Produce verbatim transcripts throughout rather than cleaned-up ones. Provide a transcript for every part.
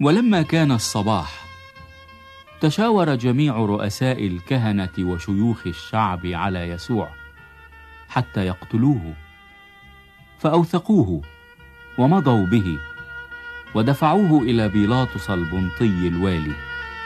ولما كان الصباح تشاور جميع رؤساء الكهنة وشيوخ الشعب على يسوع حتى يقتلوه، فأوثقوه ومضوا به ودفعوه إلى بيلاطس البنطي الوالي.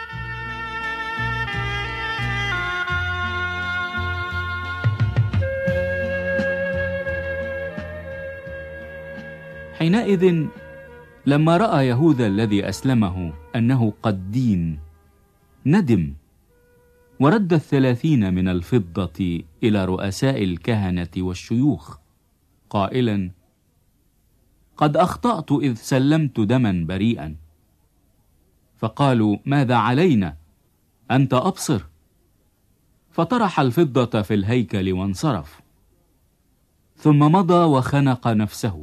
حينئذ لما رأى يهوذا الذي أسلمه أنه قد دين، ندم ورد الثلاثين من الفضة إلى رؤساء الكهنة والشيوخ قائلا: قد أخطأت إذ سلمت دما بريئا. فقالوا: ماذا علينا؟ أنت أبصر. فطرح الفضة في الهيكل وانصرف، ثم مضى وخنق نفسه.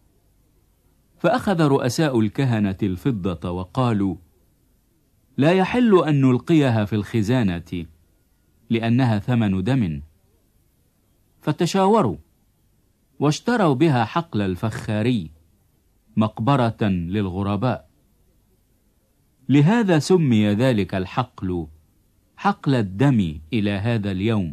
فأخذ رؤساء الكهنة الفضة وقالوا: لا يحل أن نلقيها في الخزانة لأنها ثمن دم. فتشاوروا واشتروا بها حقل الفخاري، مقبرة للغرباء. لهذا سمي ذلك الحقل حقل الدم إلى هذا اليوم.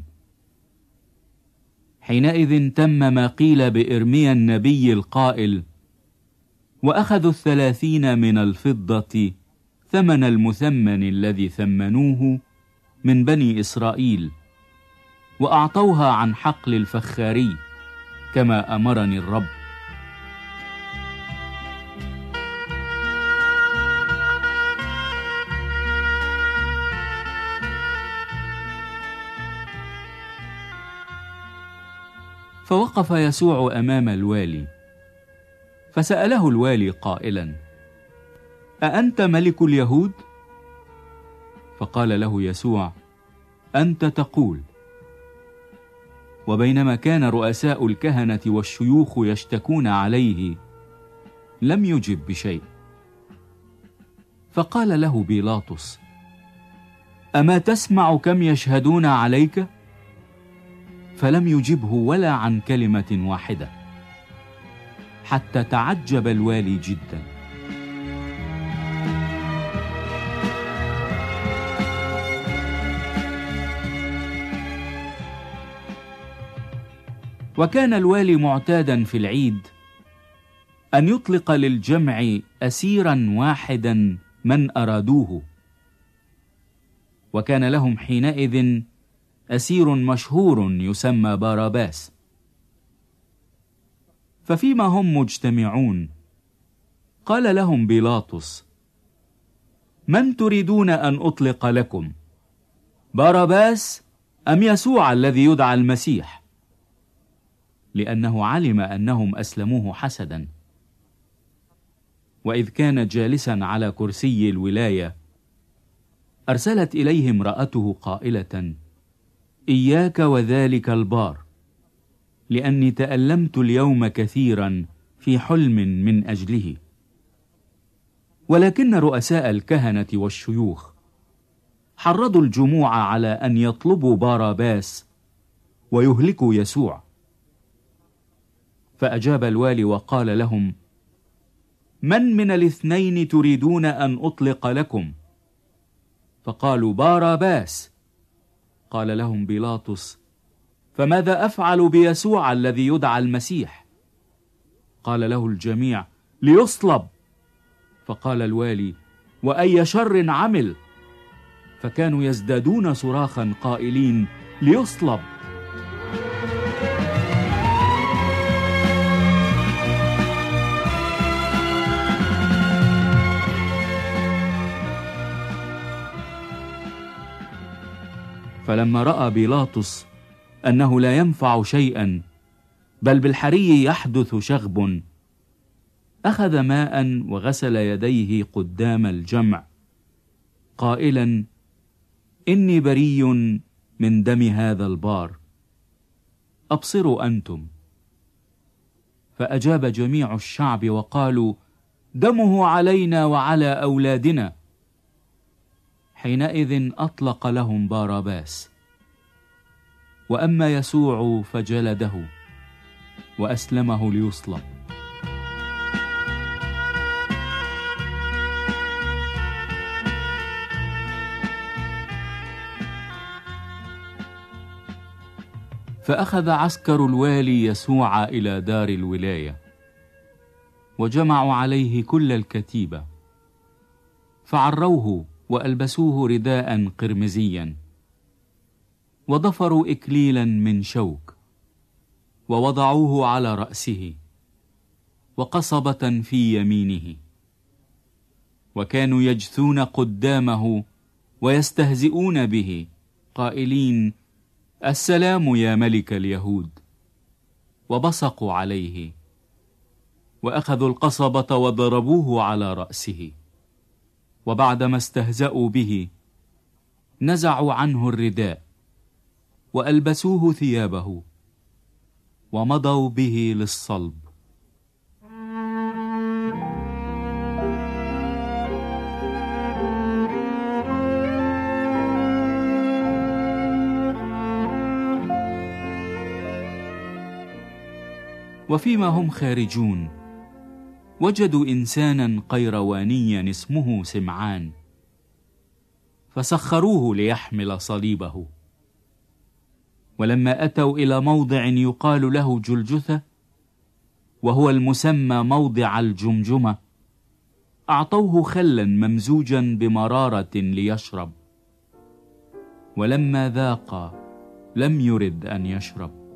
حينئذ تم ما قيل بإرميا النبي القائل: وأخذوا الثلاثين من الفضة ثمن المثمن الذي ثمنوه من بني إسرائيل، وأعطوها عن حقل الفخاري كما أمرني الرب. فوقف يسوع أمام الوالي، فسأله الوالي قائلا: أأنت ملك اليهود؟ فقال له يسوع: أنت تقول. وبينما كان رؤساء الكهنة والشيوخ يشتكون عليه لم يجب بشيء. فقال له بيلاطس: أما تسمع كم يشهدون عليك؟ فلم يجبه ولا عن كلمة واحدة، حتى تعجب الوالي جدا. وكان الوالي معتادا في العيد أن يطلق للجمع أسيرا واحدا من أرادوه، وكان لهم حينئذ أسير مشهور يسمى باراباس. ففيما هم مجتمعون قال لهم بيلاطس: من تريدون أن أطلق لكم، باراباس أم يسوع الذي يدعى المسيح؟ لأنه علم أنهم أسلموه حسدا. وإذ كان جالسا على كرسي الولاية أرسلت إليه امرأته قائلة: إياك وذلك البار، لأني تألمت اليوم كثيرا في حلم من أجله. ولكن رؤساء الكهنة والشيوخ حرضوا الجموع على أن يطلبوا باراباس ويهلكوا يسوع. فأجاب الوالي وقال لهم: من من الاثنين تريدون أن أطلق لكم؟ فقالوا: باراباس. قال لهم بيلاطس: فماذا أفعل بيسوع الذي يدعى المسيح؟ قال له الجميع: ليصلب. فقال الوالي: وأي شر عمل؟ فكانوا يزدادون صراخا قائلين: ليصلب. فلما رأى بيلاطس أنه لا ينفع شيئا بل بالحري يحدث شغب، أخذ ماء وغسل يديه قدام الجمع قائلا: إني بريء من دم هذا البار، أبصروا أنتم. فأجاب جميع الشعب وقالوا: دمه علينا وعلى أولادنا. حينئذ أطلق لهم باراباس، وأما يسوع فجلده وأسلمه ليصلب. فأخذ عسكر الوالي يسوع إلى دار الولاية، وجمعوا عليه كل الكتيبة، فعروه وألبسوه رداء قرمزيا، وضفروا إكليلا من شوك، ووضعوه على رأسه، وقصبة في يمينه، وكانوا يجثون قدامه ويستهزئون به قائلين: السلام يا ملك اليهود. وبصقوا عليه، وأخذوا القصبة وضربوه على رأسه، وبعدما استهزأوا به نزعوا عنه الرداء وألبسوه ثيابه، ومضوا به للصلب. وفيما هم خارجون وجدوا إنسانا قيروانيا اسمه سمعان، فسخروه ليحمل صليبه. ولما أتوا إلى موضع يقال له جلجثة، وهو المسمى موضع الجمجمة، أعطوه خلا ممزوجا بمرارة ليشرب، ولما ذاق لم يرد أن يشرب.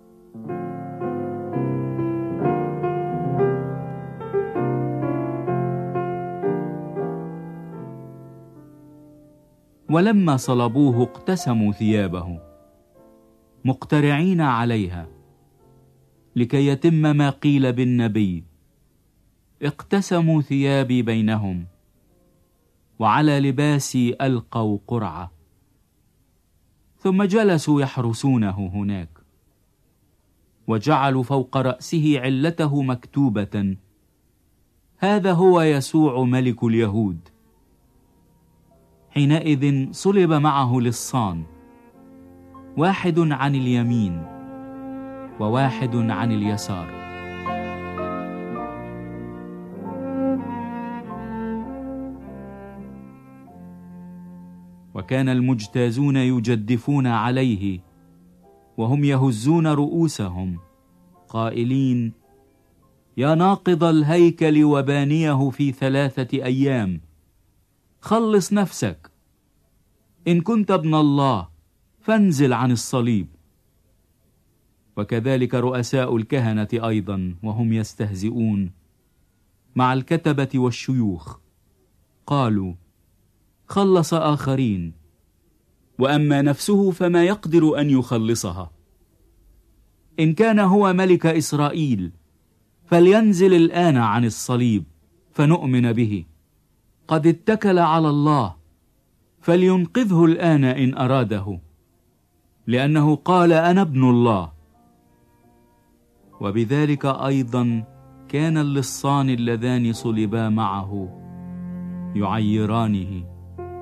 ولما صلبوه اقتسموا ثيابه مقترعين عليها، لكي يتم ما قيل بالنبي: اقتسموا ثيابي بينهم، وعلى لباسي ألقوا قرعة. ثم جلسوا يحرسونه هناك، وجعلوا فوق رأسه علته مكتوبة: هذا هو يسوع ملك اليهود. حينئذ صلب معه لصان، واحد عن اليمين وواحد عن اليسار. وكان المجتازون يجدفون عليه وهم يهزون رؤوسهم قائلين: يا ناقض الهيكل وبانيه في ثلاثة أيام، خلص نفسك، إن كنت ابن الله فانزل عن الصليب. وكذلك رؤساء الكهنة أيضا وهم يستهزئون مع الكتبة والشيوخ قالوا: خلص آخرين، وأما نفسه فما يقدر أن يخلصها. إن كان هو ملك إسرائيل فلينزل الآن عن الصليب فنؤمن به. قد اتكل على الله، فلينقذه الآن إن أراده، لأنه قال: أنا ابن الله. وبذلك أيضا كان اللصان اللذان صلبا معه يعيرانه.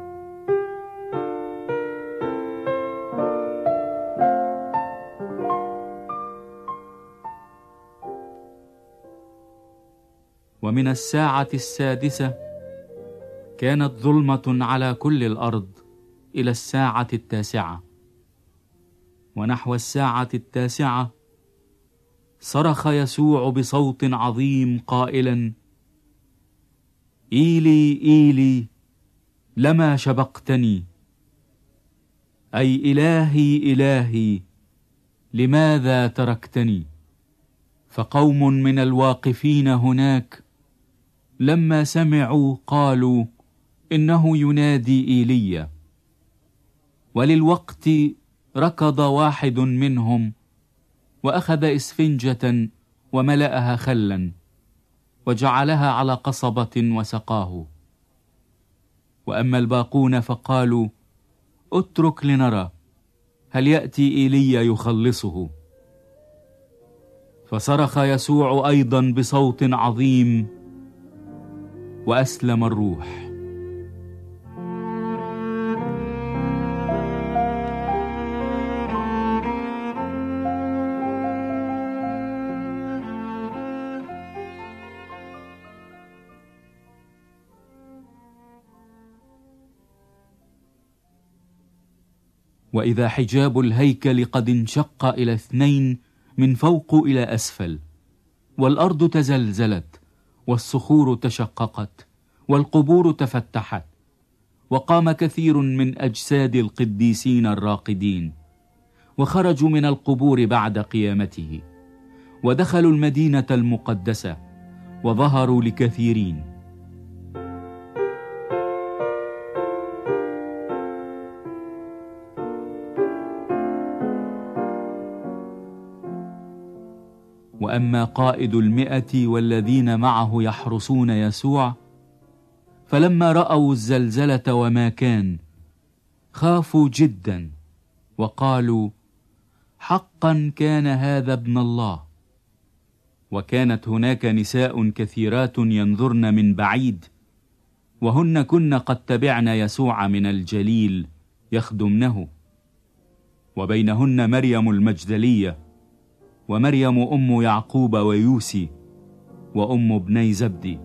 ومن الساعة السادسة كانت ظلمة على كل الأرض إلى الساعة التاسعة. ونحو الساعة التاسعة صرخ يسوع بصوت عظيم قائلا: إيلي إيلي لما شبقتني، أي إلهي إلهي لماذا تركتني. فقوم من الواقفين هناك لما سمعوا قالوا: إنه ينادي إيليا. وللوقت ركض واحد منهم وأخذ إسفنجة وملأها خلا وجعلها على قصبة وسقاه. وأما الباقون فقالوا: اترك لنرى هل يأتي إيليا يخلصه. فصرخ يسوع أيضا بصوت عظيم وأسلم الروح. وإذا حجاب الهيكل قد انشق إلى اثنين من فوق إلى أسفل، والأرض تزلزلت، والصخور تشققت، والقبور تفتحت، وقام كثير من أجساد القديسين الراقدين، وخرجوا من القبور بعد قيامته، ودخلوا المدينة المقدسة، وظهروا لكثيرين. وأما قائد المئة والذين معه يحرسون يسوع، فلما رأوا الزلزلة وما كان، خافوا جدا، وقالوا: حقا كان هذا ابن الله. وكانت هناك نساء كثيرات ينظرن من بعيد، وهن كن قد تبعن يسوع من الجليل يخدمنه، وبينهن مريم المجدلية، ومريم أم يعقوب ويوسي، وأم ابني زبدي.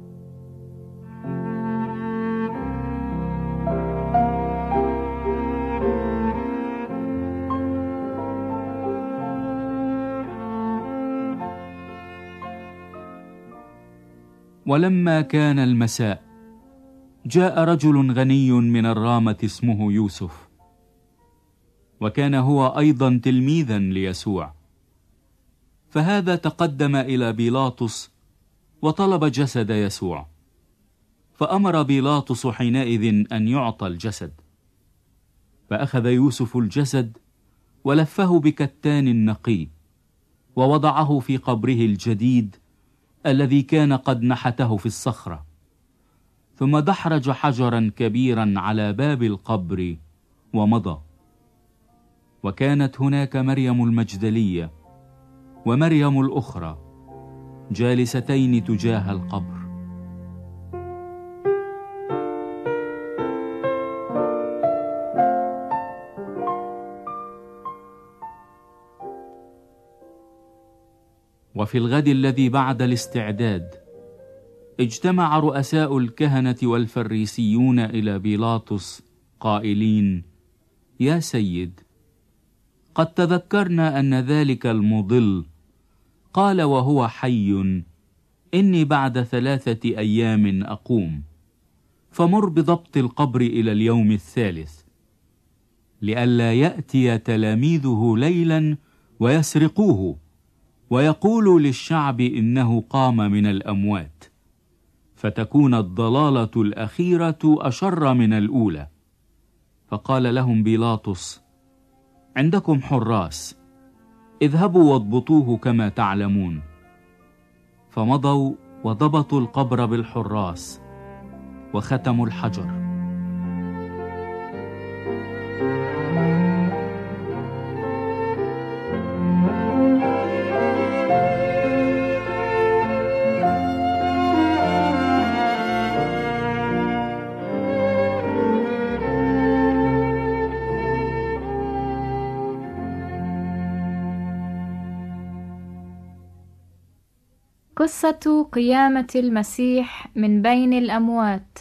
ولما كان المساء، جاء رجل غني من الرامة اسمه يوسف، وكان هو أيضا تلميذا ليسوع، فهذا تقدم إلى بيلاطس وطلب جسد يسوع، فأمر بيلاطس حينئذ أن يعطى الجسد. فأخذ يوسف الجسد ولفه بكتان نقي، ووضعه في قبره الجديد الذي كان قد نحته في الصخرة، ثم دحرج حجرا كبيرا على باب القبر ومضى. وكانت هناك مريم المجدلية ومريم الأخرى جالستين تجاه القبر. وفي الغد الذي بعد الاستعداد، اجتمع رؤساء الكهنة والفريسيون إلى بيلاطس قائلين: يا سيد، قد تذكرنا أن ذلك المضل قال وهو حي: إني بعد ثلاثة أيام أقوم، فمر بضبط القبر إلى اليوم الثالث، لئلا يأتي تلاميذه ليلا ويسرقوه ويقولوا للشعب إنه قام من الأموات، فتكون الضلالة الأخيرة أشر من الأولى. فقال لهم بيلاطس: عندكم حراس، اذهبوا واضبطوه كما تعلمون. فمضوا وضبطوا القبر بالحراس وختموا الحجر. قصة قيامة المسيح من بين الأموات.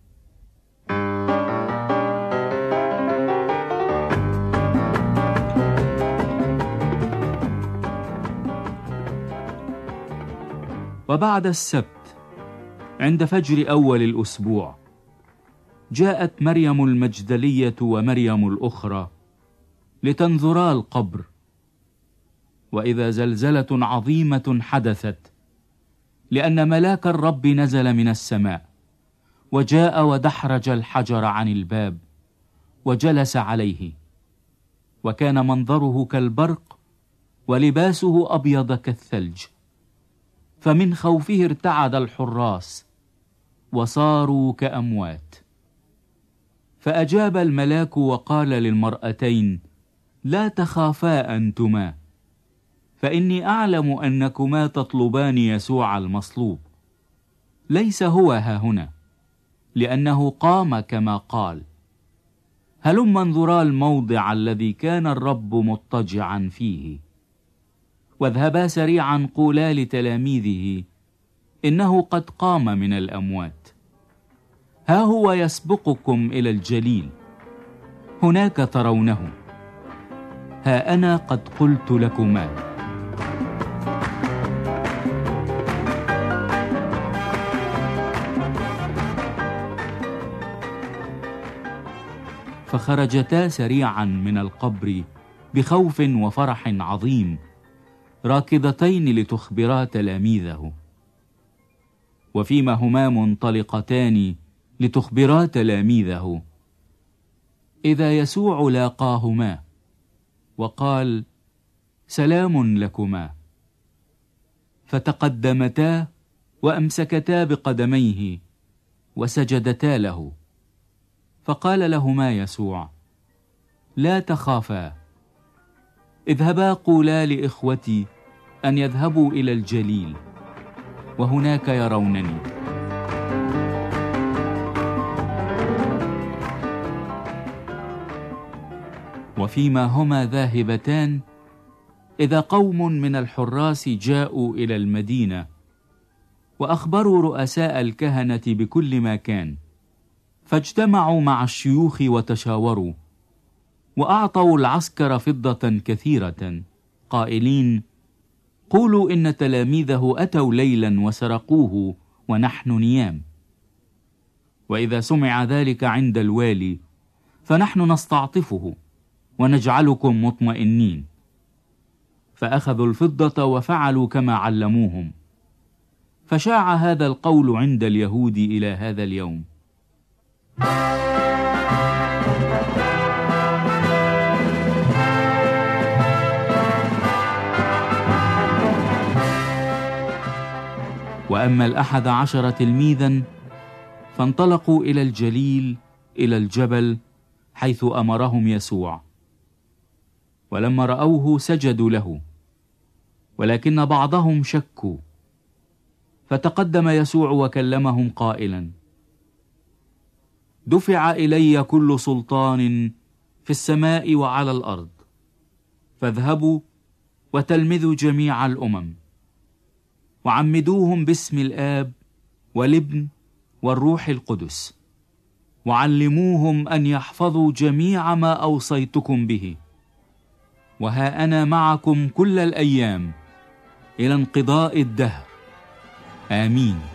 وبعد السبت عند فجر أول الأسبوع، جاءت مريم المجدلية ومريم الأخرى لتنظرا القبر، وإذا زلزلة عظيمة حدثت، لأن ملاك الرب نزل من السماء وجاء ودحرج الحجر عن الباب وجلس عليه، وكان منظره كالبرق ولباسه أبيض كالثلج. فمن خوفه ارتعد الحراس وصاروا كأموات. فأجاب الملاك وقال للمرأتين: لا تخافا أنتما، فإني أعلم أنكما تطلبان يسوع المصلوب، ليس هو هاهنا، لأنه قام كما قال. هلما انظرا الموضع الذي كان الرب مضطجعا فيه، واذهبا سريعا قولا لتلاميذه إنه قد قام من الأموات. ها هو يسبقكم إلى الجليل، هناك ترونه. ها أنا قد قلت لكما. فخرجتا سريعا من القبر بخوف وفرح عظيم، راكضتين لتخبرا تلاميذه. وفيما هما منطلقتان لتخبرا تلاميذه، إذا يسوع لاقاهما وقال: سلام لكما. فتقدمتا وأمسكتا بقدميه وسجدتا له. فقال لهما يسوع: لا تخافا، اذهبا قولا لإخوتي أن يذهبوا إلى الجليل، وهناك يرونني. وفيما هما ذاهبتان، إذا قوم من الحراس جاءوا إلى المدينة وأخبروا رؤساء الكهنة بكل ما كان، فاجتمعوا مع الشيوخ وتشاوروا، وأعطوا العسكر فضة كثيرة قائلين: قولوا إن تلاميذه أتوا ليلا وسرقوه ونحن نيام. وإذا سمع ذلك عند الوالي فنحن نستعطفه ونجعلكم مطمئنين. فأخذوا الفضة وفعلوا كما علموهم. فشاع هذا القول عند اليهود إلى هذا اليوم. وأما الأحد عشر تلميذا فانطلقوا إلى الجليل، إلى الجبل حيث أمرهم يسوع. ولما رأوه سجدوا له، ولكن بعضهم شكوا. فتقدم يسوع وكلمهم قائلا: دفع إلي كل سلطان في السماء وعلى الأرض، فاذهبوا وتلمذوا جميع الأمم، وعمدوهم باسم الآب والابن والروح القدس، وعلموهم أن يحفظوا جميع ما أوصيتكم به، وها أنا معكم كل الأيام إلى انقضاء الدهر. آمين.